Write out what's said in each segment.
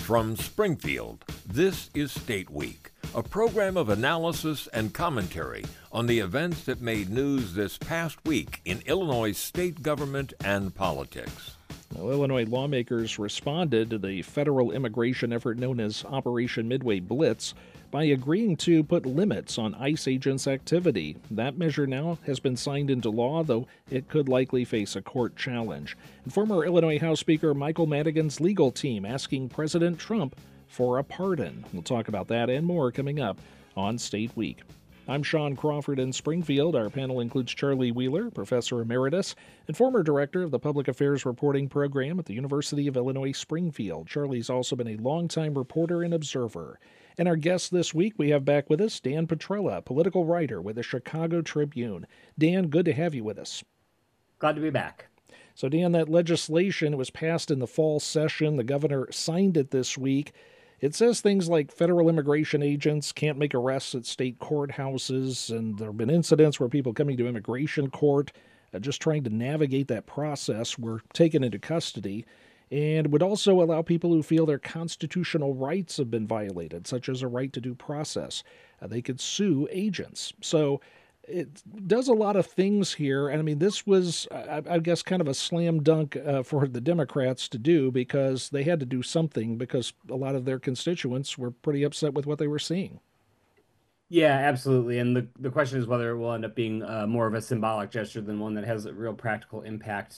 From Springfield, this is State Week, a program of analysis and commentary on the events that made news this past week in Illinois state government and politics. Well, Illinois lawmakers responded to the federal immigration effort known as Operation Midway Blitz by agreeing to put limits on ICE agents' activity. That measure now has been signed into law, though it could likely face a court challenge. And former Illinois House Speaker Michael Madigan's legal team asking President Trump for a pardon. We'll talk about that and more coming up on State Week. I'm Sean Crawford in Springfield. Our panel includes Charlie Wheeler, Professor Emeritus, and former Director of the Public Affairs Reporting Program at the University of Illinois Springfield. Charlie's also been a longtime reporter and observer. And our guest this week, we have back with us Dan Petrella, political writer with the Chicago Tribune. Dan, good to have you with us. Glad to be back. So, Dan, that legislation was passed in the fall session. The governor signed it this week. It says things like federal immigration agents can't make arrests at state courthouses, and there have been incidents where people coming to immigration court, just trying to navigate that process, were taken into custody, and would also allow people who feel their constitutional rights have been violated, such as a right to due process. They could sue agents. So it does a lot of things here. And I mean, this was, I guess, kind of a slam dunk for the Democrats to do, because they had to do something because a lot of their constituents were pretty upset with what they were seeing. Yeah, absolutely. And the question is whether it will end up being more of a symbolic gesture than one that has a real practical impact.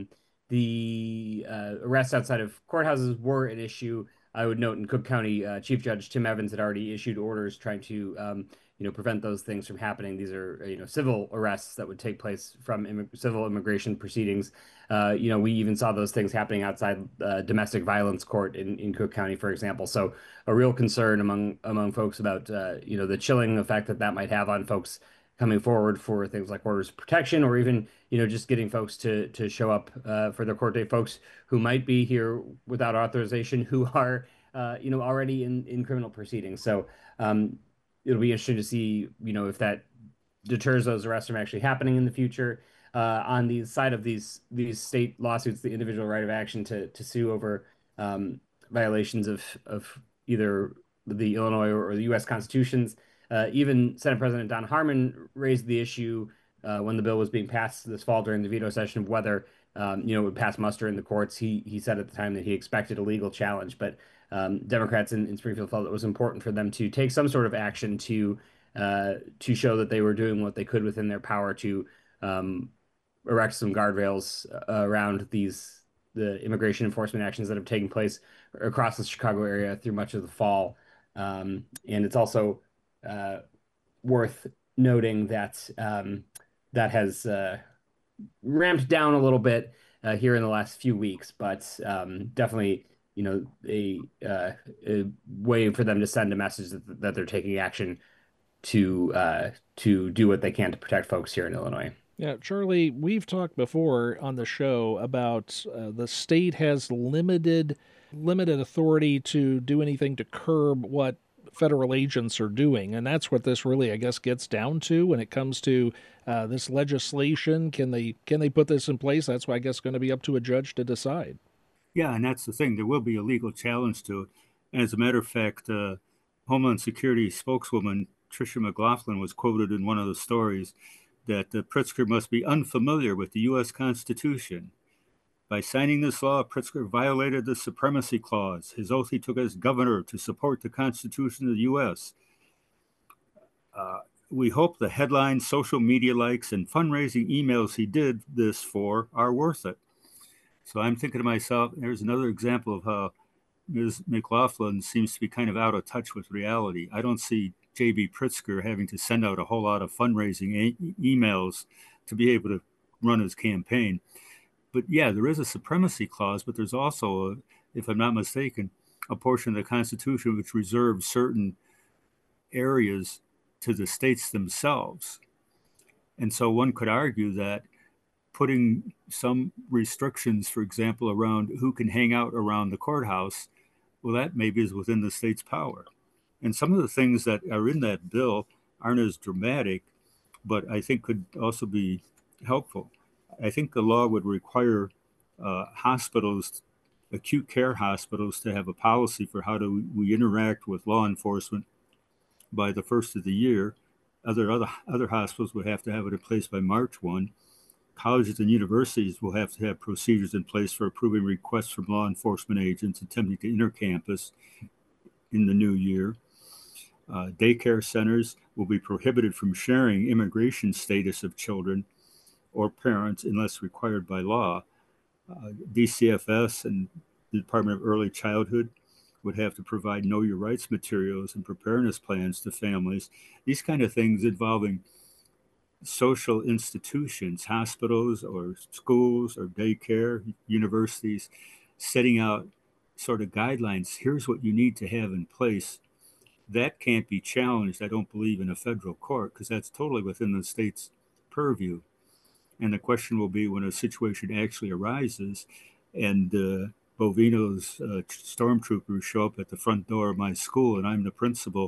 The arrests outside of courthouses were an issue. I would note in Cook County, Chief Judge Tim Evans had already issued orders trying to prevent those things from happening. These are, civil arrests that would take place from civil immigration proceedings. We even saw those things happening outside domestic violence court in Cook County, for example. So a real concern among folks about, the chilling effect that might have on folks coming forward for things like orders of protection, or even, just getting folks to show up for their court date, folks who might be here without authorization, who are, already in criminal proceedings. So, it'll be interesting to see, if that deters those arrests from actually happening in the future. On the side of these state lawsuits, the individual right of action to sue over violations of either the Illinois or the U.S. constitutions. Even Senate President Don Harmon raised the issue when the bill was being passed this fall during the veto session of whether it would pass muster in the courts. He said at the time that he expected a legal challenge, but Democrats in Springfield felt it was important for them to take some sort of action to show that they were doing what they could within their power to erect some guardrails around the immigration enforcement actions that have taken place across the Chicago area through much of the fall. And it's also worth noting that that has ramped down a little bit here in the last few weeks, but definitely, a way for them to send a message that they're taking action to do what they can to protect folks here in Illinois. Yeah, Charlie, we've talked before on the show about the state has limited authority to do anything to curb what federal agents are doing. And that's what this really, I guess, gets down to when it comes to this legislation. Can they put this in place? That's why I guess going to be up to a judge to decide. Yeah, and that's the thing. There will be a legal challenge to it. And as a matter of fact, Homeland Security spokeswoman Tricia McLaughlin was quoted in one of the stories that Pritzker must be unfamiliar with the U.S. Constitution. By signing this law, Pritzker violated the Supremacy Clause, his oath he took as governor to support the Constitution of the U.S. We hope the headlines, social media likes, and fundraising emails he did this for are worth it. So I'm thinking to myself, there's another example of how Ms. McLaughlin seems to be kind of out of touch with reality. I don't see J.B. Pritzker having to send out a whole lot of fundraising emails to be able to run his campaign. But yeah, there is a supremacy clause, but there's also, if I'm not mistaken, a portion of the Constitution which reserves certain areas to the states themselves. And so one could argue that putting some restrictions, for example, around who can hang out around the courthouse, well, that maybe is within the state's power. And some of the things that are in that bill aren't as dramatic, but I think could also be helpful. I think the law would require hospitals acute care hospitals to have a policy for how do we interact with law enforcement by the first of the year. Other hospitals would have to have it in place by March 1. Colleges and universities will have to have procedures in place for approving requests from law enforcement agents attempting to enter campus in the new year. Daycare centers will be prohibited from sharing immigration status of children or parents unless required by law. DCFS and the Department of Early Childhood would have to provide know your rights materials and preparedness plans to families. These kind of things involving social institutions, hospitals or schools or daycare, universities, setting out sort of guidelines. Here's what you need to have in place. That can't be challenged, I don't believe, in a federal court, because that's totally within the state's purview. And the question will be when a situation actually arises and Bovino's stormtroopers show up at the front door of my school and I'm the principal,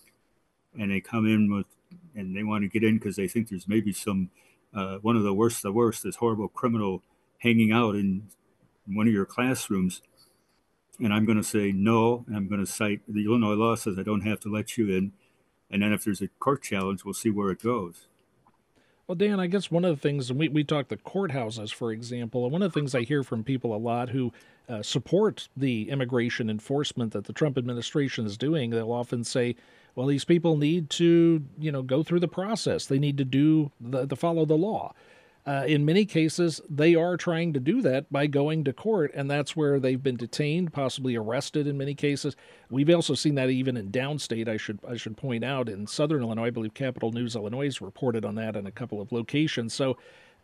and they come in and they want to get in because they think there's maybe some, one of the worst, this horrible criminal hanging out in one of your classrooms. And I'm going to say no, and I'm going to cite the Illinois law says I don't have to let you in. And then if there's a court challenge, we'll see where it goes. Well, Dan, I guess one of the things, and we talk the courthouses, for example, and one of the things I hear from people a lot who support the immigration enforcement that the Trump administration is doing, they'll often say, well, these people need to, go through the process. They need to do the follow the law. In many cases, they are trying to do that by going to court, and that's where they've been detained, possibly arrested in many cases. We've also seen that even in downstate, I should point out, in southern Illinois. I believe Capital News Illinois has reported on that in a couple of locations. So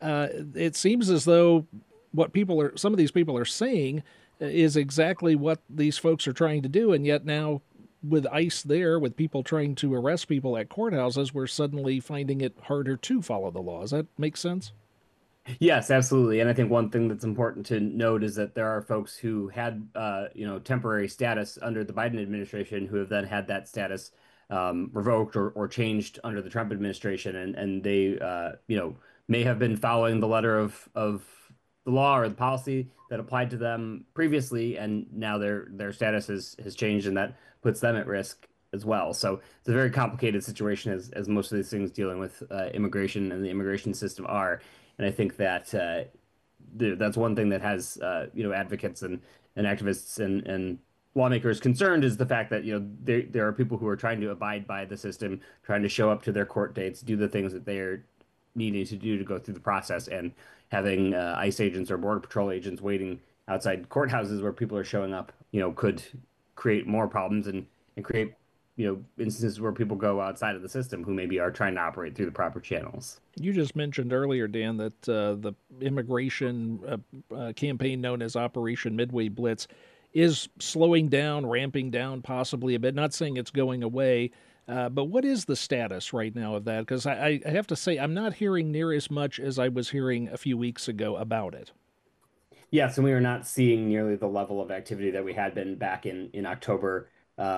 it seems as though some of these people are saying is exactly what these folks are trying to do, and yet now with ICE there, with people trying to arrest people at courthouses, we're suddenly finding it harder to follow the law. Does that make sense? Yes, absolutely. And I think one thing that's important to note is that there are folks who had, temporary status under the Biden administration who have then had that status revoked or changed under the Trump administration, and they, may have been following the letter of the law or the policy that applied to them previously, and now their status has changed, and that puts them at risk as well. So it's a very complicated situation, as most of these things dealing with immigration and the immigration system are. And I think that that's one thing that has advocates and activists and lawmakers concerned, is the fact that there are people who are trying to abide by the system, trying to show up to their court dates, do the things that they are needing to do to go through the process, and having ICE agents or Border Patrol agents waiting outside courthouses where people are showing up, could create more problems and create instances where people go outside of the system who maybe are trying to operate through the proper channels. You just mentioned earlier, Dan, that the immigration campaign known as Operation Midway Blitz is slowing down, ramping down possibly a bit. Not saying it's going away, but what is the status right now of that? Because I have to say, I'm not hearing near as much as I was hearing a few weeks ago about it. Yes, and we are not seeing nearly the level of activity that we had been back in October.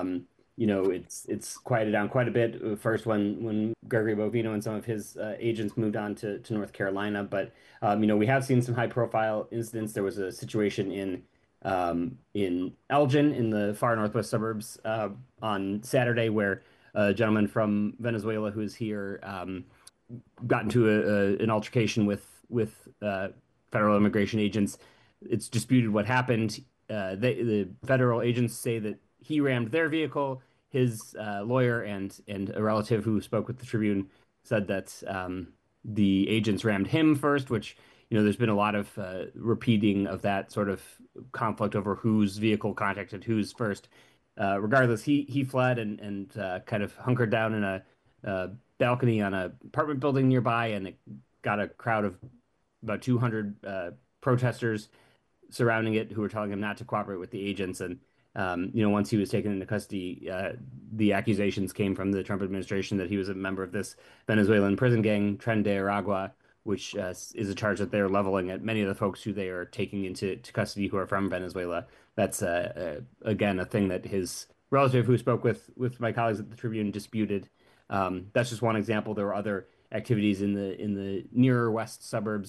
It's quieted down quite a bit. First, when Gregory Bovino and some of his agents moved on to North Carolina, but we have seen some high-profile incidents. There was a situation in Elgin, in the far northwest suburbs, on Saturday, where a gentleman from Venezuela who's here got into an altercation with federal immigration agents. It's disputed what happened. The federal agents say that he rammed their vehicle. His lawyer and a relative who spoke with the Tribune said that the agents rammed him first, which, there's been a lot of repeating of that sort of conflict over whose vehicle contacted who's first. Regardless, he fled and kind of hunkered down in a balcony on an apartment building nearby, and it got a crowd of about 200 protesters surrounding it who were telling him not to cooperate with the agents. And once he was taken into custody, the accusations came from the Trump administration that he was a member of this Venezuelan prison gang, Tren de Aragua, which is a charge that they're leveling at many of the folks who they are taking into custody who are from Venezuela. That's, again, a thing that his relative who spoke with my colleagues at the Tribune disputed. That's just one example. There were other activities in the nearer west suburbs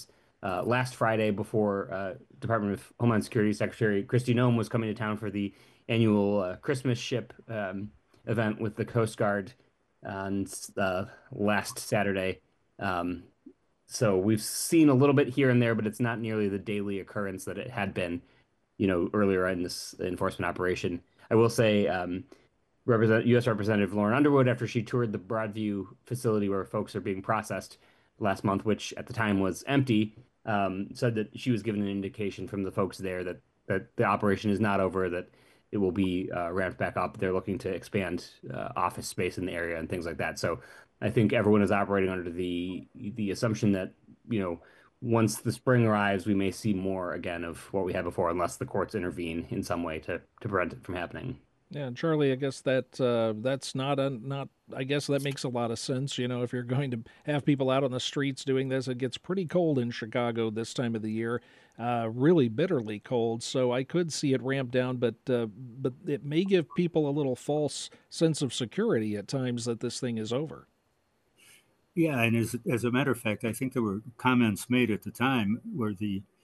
last Friday before Department of Homeland Security Secretary Kristi Noem was coming to town for the annual Christmas ship event with the Coast Guard on last Saturday. Um, so we've seen a little bit here and there, but it's not nearly the daily occurrence that it had been, earlier in this enforcement operation. I will say, U.S. Representative Lauren Underwood, after she toured the Broadview facility where folks are being processed last month, which at the time was empty, said that she was given an indication from the folks there that the operation is not over, that it will be ramped back up. They're looking to expand office space in the area and things like that. So I think everyone is operating under the assumption that, once the spring arrives, we may see more again of what we had before, unless the courts intervene in some way to prevent it from happening. Yeah, Charlie, I guess that's not. I guess that makes a lot of sense. If you're going to have people out on the streets doing this, it gets pretty cold in Chicago this time of the year, really bitterly cold. So I could see it ramp down, but it may give people a little false sense of security at times that this thing is over. Yeah, and as a matter of fact, I think there were comments made at the time where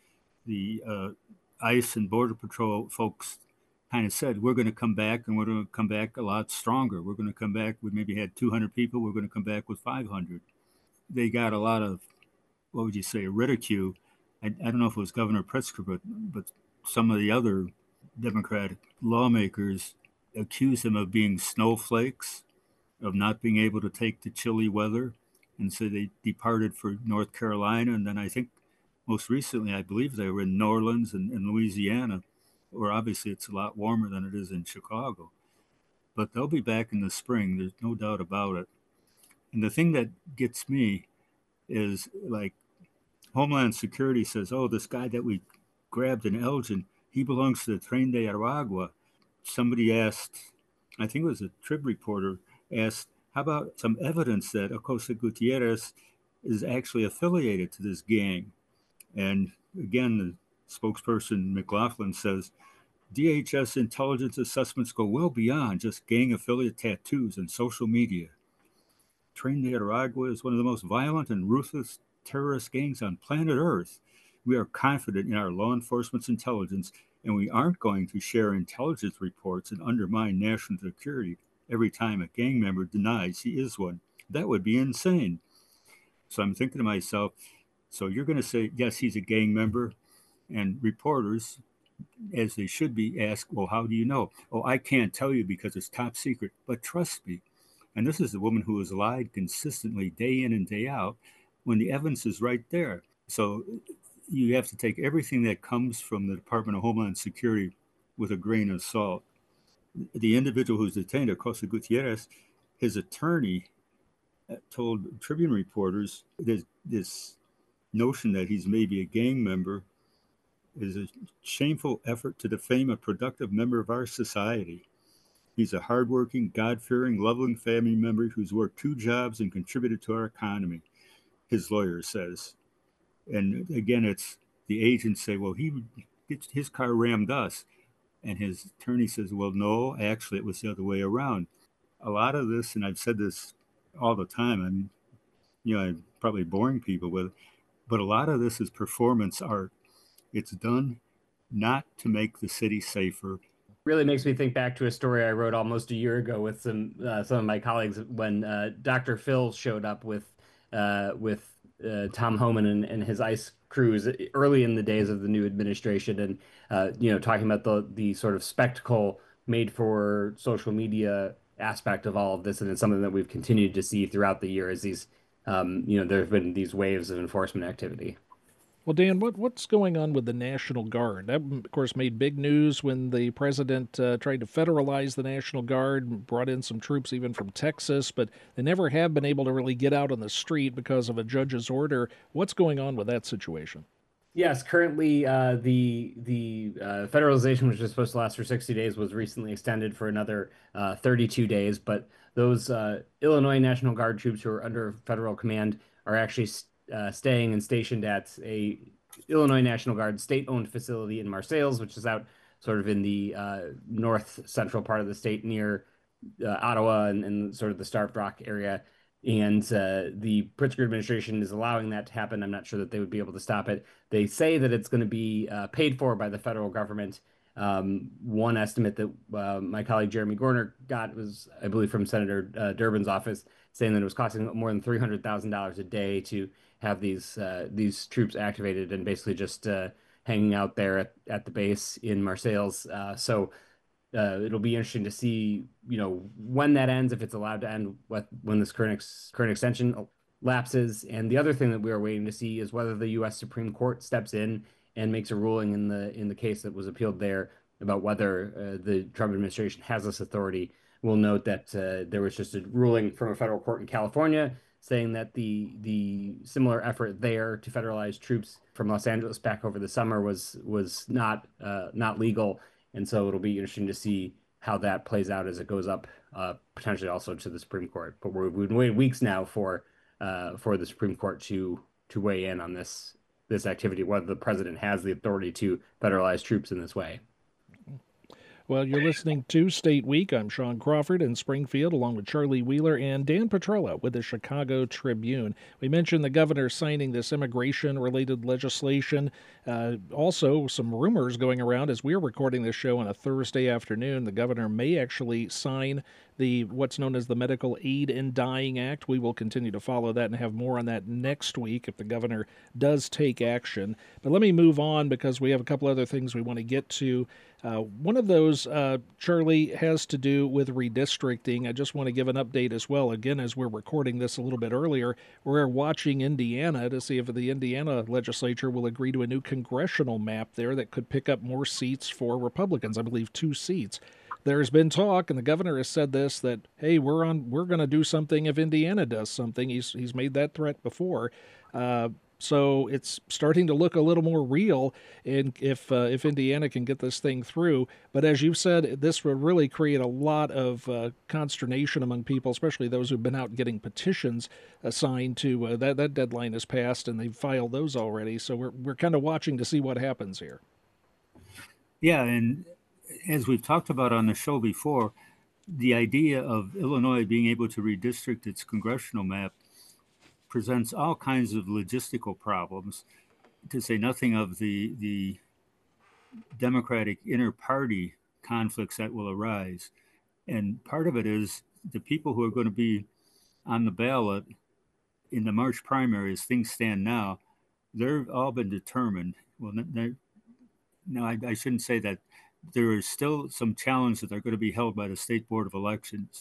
the ICE and Border Patrol folks kind of said, we're going to come back and we're going to come back a lot stronger. We're going to come back. We maybe had 200 people. We're going to come back with 500. They got a lot of, what would you say, ridicule. I don't know if it was Governor Pritzker, but some of the other Democratic lawmakers accused him of being snowflakes, of not being able to take the chilly weather. And so they departed for North Carolina. And then I think most recently, I believe they were in New Orleans and Louisiana, where obviously it's a lot warmer than it is in Chicago. But they'll be back in the spring. There's no doubt about it. And the thing that gets me is, like, Homeland Security says, oh, this guy that we grabbed in Elgin, he belongs to the Tren de Aragua. Somebody asked, I think it was a Trib reporter, asked, how about some evidence that Acosta Gutierrez is actually affiliated to this gang? And again, the spokesperson McLaughlin says, DHS intelligence assessments go well beyond just gang affiliate tattoos and social media. Tren de Aragua is one of the most violent and ruthless terrorist gangs on planet Earth. We are confident in our law enforcement's intelligence, and we aren't going to share intelligence reports and undermine national security every time a gang member denies he is one. That would be insane. So I'm thinking to myself, so you're going to say, yes, he's a gang member, and reporters, as they should be, ask, well, how do you know? Oh, I can't tell you because it's top secret, but trust me. And this is a woman who has lied consistently day in and day out when the evidence is right there. So you have to take everything that comes from the Department of Homeland Security with a grain of salt. The individual who's detained, Acosta Gutierrez, his attorney told Tribune reporters this notion that he's maybe a gang member is a shameful effort to defame a productive member of our society. He's a hardworking, God-fearing, loving family member who's worked 2 jobs and contributed to our economy, his lawyer says. And again, it's the agents say, well, his car rammed us. And his attorney says, well, no, actually, it was the other way around. A lot of this, and I've said this all the time, I'm probably boring people with it, but a lot of this is performance art. It's done not to make the city safer. Really makes me think back to a story I wrote almost a year ago with some of my colleagues when Dr. Phil showed up with Tom Homan and his ICE crews early in the days of the new administration, and talking about the sort of spectacle made for social media aspect of all of this, and it's something that we've continued to see throughout the year as these there have been these waves of enforcement activity. Well, Dan, what's going on with the National Guard? That, of course, made big news when the president tried to federalize the National Guard and brought in some troops even from Texas, but they never have been able to really get out on the street because of a judge's order. What's going on with that situation? Yes, currently the federalization, which was supposed to last for 60 days, was recently extended for another 32 days. But those Illinois National Guard troops who are under federal command are actually staying and stationed at a Illinois National Guard state-owned facility in Marseilles, which is out sort of in the north central part of the state near Ottawa and sort of the Starved Rock area. And the Pritzker administration is allowing that to happen. I'm not sure that they would be able to stop it. They say that it's going to be paid for by the federal government. One estimate that my colleague Jeremy Gorner got was, I believe, from Senator Durbin's office, saying that it was costing more than $300,000 a day to have these troops activated and basically just hanging out there at the base in Marseilles. So it'll be interesting to see, when that ends, if it's allowed to end, when this current extension lapses. And the other thing that we are waiting to see is whether the U.S. Supreme Court steps in and makes a ruling in the case that was appealed there about whether the Trump administration has this authority. We'll note that there was just a ruling from a federal court in California saying that the similar effort there to federalize troops from Los Angeles back over the summer was not legal, and so it'll be interesting to see how that plays out as it goes up, potentially also to the Supreme Court. But we've been waiting weeks now for the Supreme Court to weigh in on this activity, whether the president has the authority to federalize troops in this way. Well, you're listening to State Week. I'm Sean Crawford in Springfield, along with Charlie Wheeler and Dan Petrella with the Chicago Tribune. We mentioned the governor signing this immigration-related legislation. Also, some rumors going around as we're recording this show on a Thursday afternoon. The governor may actually sign what's known as the Medical Aid in Dying Act. We will continue to follow that and have more on that next week if the governor does take action. But let me move on because we have a couple other things we want to get to. One of those, Charlie, has to do with redistricting. I just want to give an update as well. Again, as we're recording this a little bit earlier, we're watching Indiana to see if the Indiana legislature will agree to a new congressional map there that could pick up more seats for Republicans. I believe 2 seats. There's been talk, and the governor has said this, that, hey, we're going to do something if Indiana does something. He's made that threat before. So it's starting to look a little more real if Indiana can get this thing through. But as you've said, this will really create a lot of consternation among people, especially those who've been out getting petitions assigned to that deadline has passed, and they've filed those already. So we're kind of watching to see what happens here. Yeah, and as we've talked about on the show before, the idea of Illinois being able to redistrict its congressional map presents all kinds of logistical problems, to say nothing of the Democratic inter-party conflicts that will arise. And part of it is the people who are going to be on the ballot in the March primary, as things stand now, they've all been determined. Well, no, I shouldn't say that. There is still some challenge that are going to be held by the State Board of Elections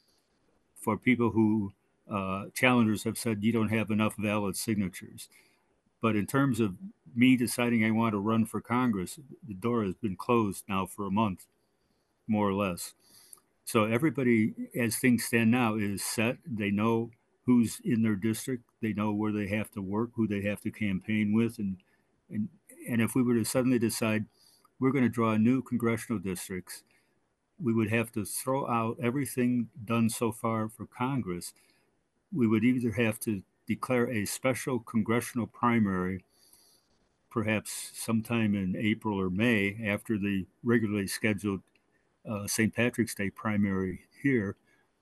for people who challengers have said you don't have enough valid signatures. But in terms of me deciding I want to run for Congress, the door has been closed now for a month, more or less. So everybody, as things stand now, is set. They know who's in their district. They know where they have to work, who they have to campaign with. And if we were to suddenly decide we're going to draw new congressional districts, we would have to throw out everything done so far for Congress. We would either have to declare a special congressional primary, perhaps sometime in April or May after the regularly scheduled St. Patrick's Day primary here.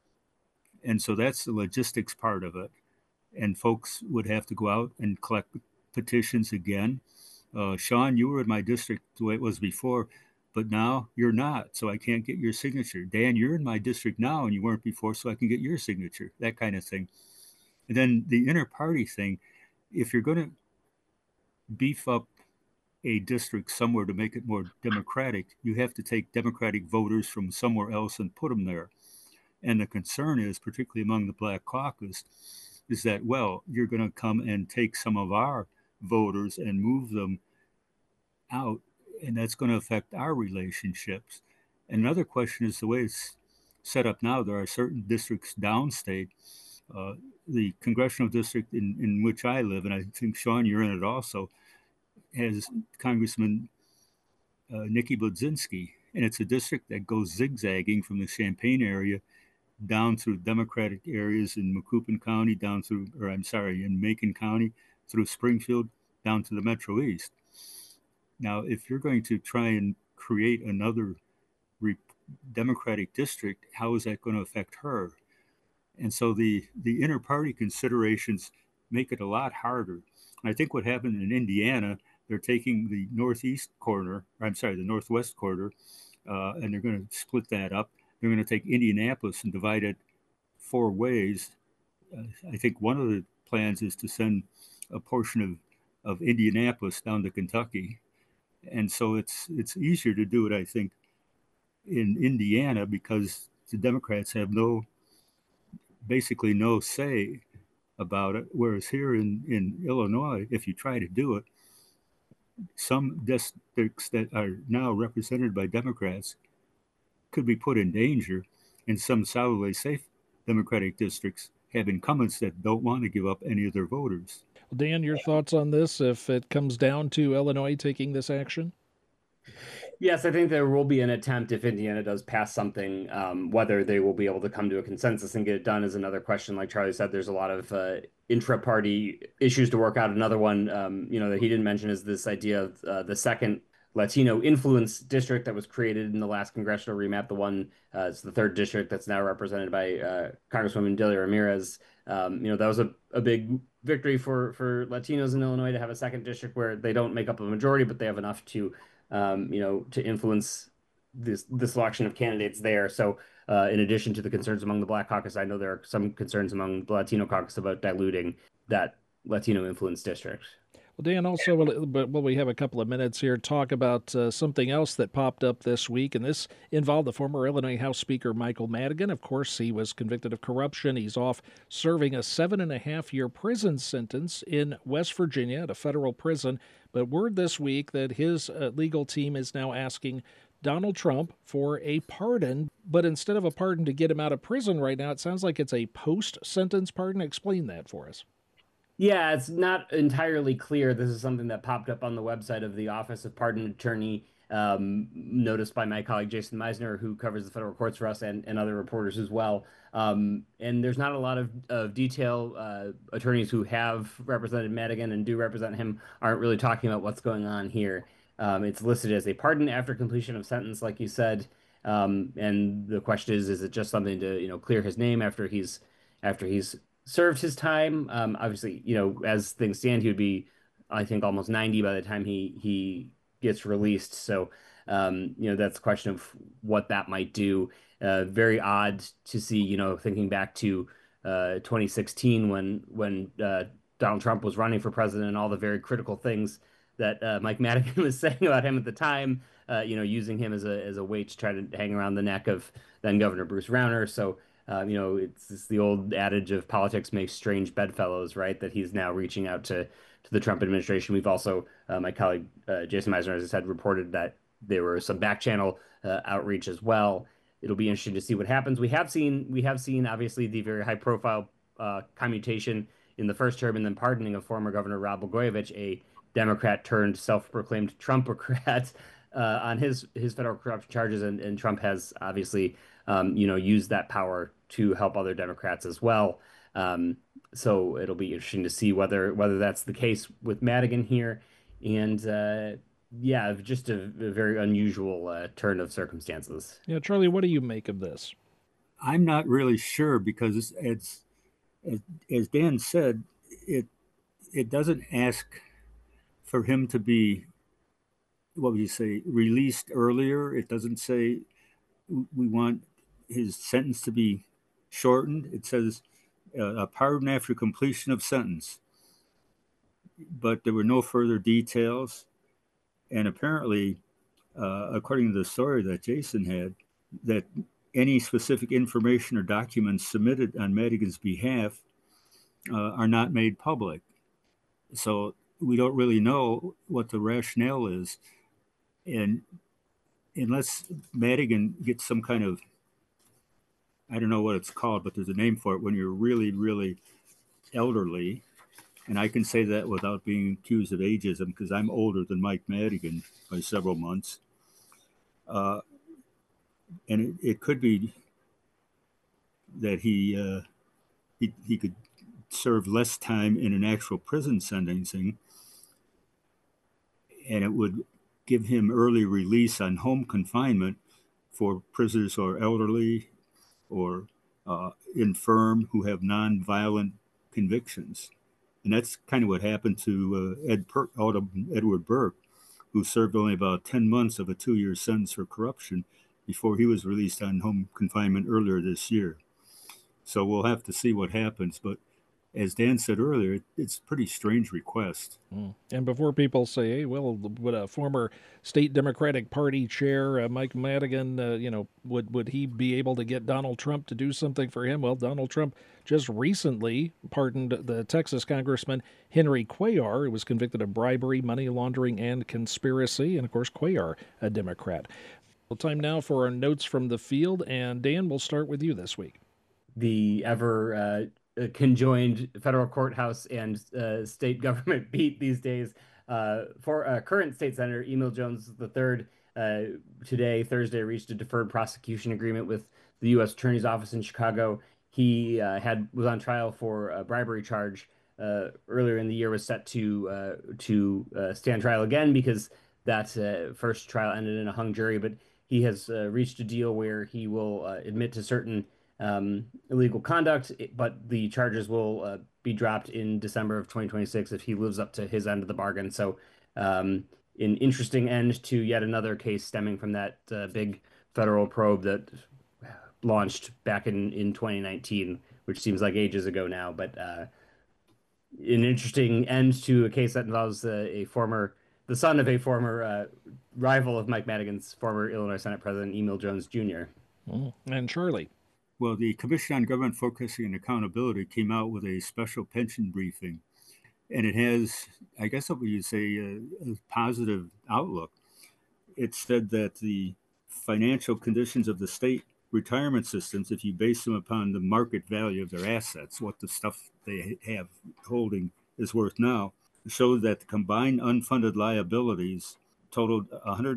And so that's the logistics part of it. And folks would have to go out and collect petitions again. Sean, you were in my district the way it was before, but now you're not, so I can't get your signature. Dan, you're in my district now and you weren't before, so I can get your signature, that kind of thing. And then the inter-party thing, if you're going to beef up a district somewhere to make it more democratic, you have to take Democratic voters from somewhere else and put them there. And the concern is, particularly among the Black Caucus, is that, well, you're going to come and take some of our voters and move them out, and that's going to affect our relationships. And another question is the way it's set up now. There are certain districts downstate. The congressional district in which I live, and I think, Sean, you're in it also, has Congressman Nikki Budzinski, and it's a district that goes zigzagging from the Champaign area down through Democratic areas in Macoupin County, in Macon County, through Springfield, down to the Metro East. Now, if you're going to try and create another Democratic district, how is that going to affect her? And so the inter-party considerations make it a lot harder. And I think what happened in Indiana, they're taking the the northwest corner, and they're going to split that up. They're going to take Indianapolis and divide it four ways. I think one of the plans is to send a portion of Indianapolis down to Kentucky. And so it's easier to do it, I think, in Indiana because the Democrats have basically no say about it. Whereas here in Illinois, if you try to do it, some districts that are now represented by Democrats could be put in danger, and some solidly safe Democratic districts have incumbents that don't want to give up any of their voters. Dan, your thoughts on this if it comes down to Illinois taking this action? Yes, I think there will be an attempt if Indiana does pass something. Whether they will be able to come to a consensus and get it done is another question. Like Charlie said, there's a lot of intra-party issues to work out. Another one, that he didn't mention is this idea of the second Latino influence district that was created in the last congressional remap. It's the third district that's now represented by Congresswoman Delia Ramirez. That was a big victory for Latinos in Illinois to have a second district where they don't make up a majority, but they have enough to influence the selection of candidates there. So, in addition to the concerns among the Black Caucus, I know there are some concerns among the Latino caucus about diluting that Latino influence district. Well, Dan, also, while we have a couple of minutes here, talk about something else that popped up this week, and this involved the former Illinois House Speaker Michael Madigan. Of course, he was convicted of corruption. He's off serving a 7.5-year prison sentence in West Virginia at a federal prison. But word this week that his legal team is now asking Donald Trump for a pardon, but instead of a pardon to get him out of prison right now, it sounds like it's a post-sentence pardon. Explain that for us. Yeah, it's not entirely clear. This is something that popped up on the website of the Office of Pardon Attorney, noticed by my colleague Jason Meisner, who covers the federal courts for us and other reporters as well. And there's not a lot of detail. Attorneys who have represented Madigan and do represent him aren't really talking about what's going on here. It's listed as a pardon after completion of sentence, like you said. And the question is it just something to, clear his name after he's served his time? Obviously, as things stand, he would be, I think, almost 90 by the time he gets released. So, that's a question of what that might do. Very odd to see, thinking back to 2016 when Donald Trump was running for president and all the very critical things that Mike Madigan was saying about him at the time, using him as a weight to try to hang around the neck of then Governor Bruce Rauner. So, it's the old adage of politics makes strange bedfellows, right? That he's now reaching out to the Trump administration. We've also, my colleague Jason Meisner, as I said, reported that there were some back channel outreach as well. It'll be interesting to see what happens. We have seen obviously the very high profile commutation in the first term and then pardoning of former Governor Rod Blagojevich, a Democrat turned self-proclaimed Trumpocrat, on his federal corruption charges, and Trump has obviously used that power to help other Democrats as well. So it'll be interesting to see whether that's the case with Madigan here, and just a very unusual turn of circumstances. Yeah, Charlie, what do you make of this? I'm not really sure because as Dan said, it doesn't ask for him to be, what would you say, released earlier. It doesn't say we want his sentence to be shortened. It says a pardon after completion of sentence. But there were no further details. And apparently, according to the story that Jason had, that any specific information or documents submitted on Madigan's behalf are not made public. So we don't really know what the rationale is. And unless Madigan gets some kind of, I don't know what it's called, but there's a name for it when you're really, really elderly. And I can say that without being accused of ageism because I'm older than Mike Madigan by several months. And it could be that he could serve less time in an actual prison sentencing, and it would give him early release on home confinement for prisoners who are elderly or infirm, who have non-violent convictions. And that's kind of what happened to Edward Burke, who served only about 10 months of a 2-year sentence for corruption before he was released on home confinement earlier this year. So we'll have to see what happens. But as Dan said earlier, it's a pretty strange request. And before people say, hey, well, would a former state Democratic Party chair, Mike Madigan, would he be able to get Donald Trump to do something for him? Well, Donald Trump just recently pardoned the Texas Congressman Henry Cuellar, who was convicted of bribery, money laundering, and conspiracy. And, of course, Cuellar, a Democrat. Well, time now for our notes from the field. And, Dan, we'll start with you this week. The ever conjoined federal courthouse and state government beat these days. For current state senator Emil Jones III, today, Thursday, reached a deferred prosecution agreement with the U.S. Attorney's Office in Chicago. He was on trial for a bribery charge earlier in the year, was set to stand trial again because that first trial ended in a hung jury. But he has reached a deal where he will admit to certain illegal conduct, but the charges will be dropped in December of 2026 if he lives up to his end of the bargain. So an interesting end to yet another case stemming from that big federal probe that launched back in 2019, which seems like ages ago now, but an interesting end to a case that involves the son of a former rival of Mike Madigan's, former Illinois Senate President Emil Jones Jr. And Charlie. Well, the Commission on Government Focusing and Accountability came out with a special pension briefing, and it has, I guess what you'd say, a positive outlook. It said that the financial conditions of the state retirement systems, if you base them upon the market value of their assets, what the stuff they have holding is worth now, showed that the combined unfunded liabilities totaled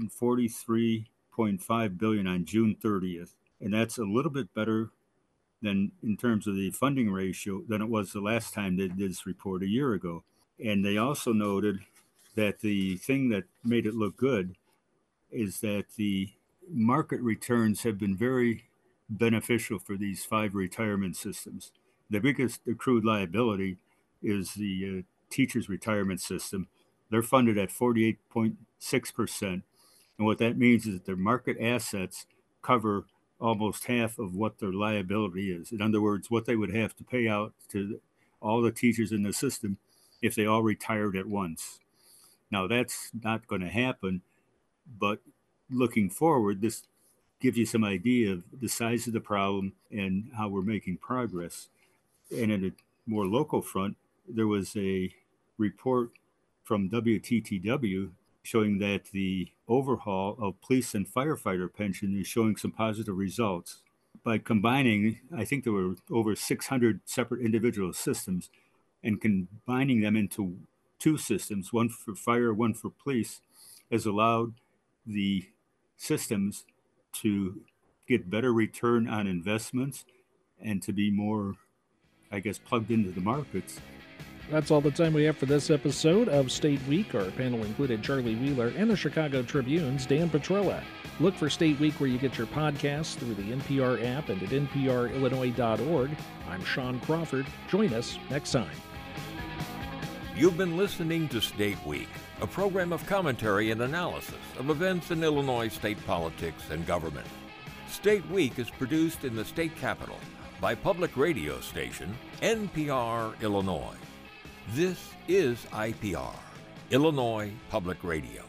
$143.5 billion on June 30th. And that's a little bit better than in terms of the funding ratio than it was the last time they did this report a year ago. And they also noted that the thing that made it look good is that the market returns have been very beneficial for these 5 retirement systems. The biggest accrued liability is the teachers' retirement system. They're funded at 48.6%. And what that means is that their market assets cover almost half of what their liability is. In other words, what they would have to pay out to all the teachers in the system if they all retired at once. Now, that's not going to happen, but looking forward, this gives you some idea of the size of the problem and how we're making progress. And in a more local front, there was a report from WTTW showing that the overhaul of police and firefighter pension is showing some positive results. By combining, I think there were over 600 separate individual systems, and combining them into 2 systems, one for fire, one for police, has allowed the systems to get better return on investments and to be more, I guess, plugged into the markets. That's all the time we have for this episode of State Week. Our panel included Charlie Wheeler and the Chicago Tribune's Dan Petrella. Look for State Week where you get your podcasts through the NPR app and at nprillinois.org. I'm Sean Crawford. Join us next time. You've been listening to State Week, a program of commentary and analysis of events in Illinois state politics and government. State Week is produced in the state capital by public radio station NPR Illinois. This is IPR, Illinois Public Radio.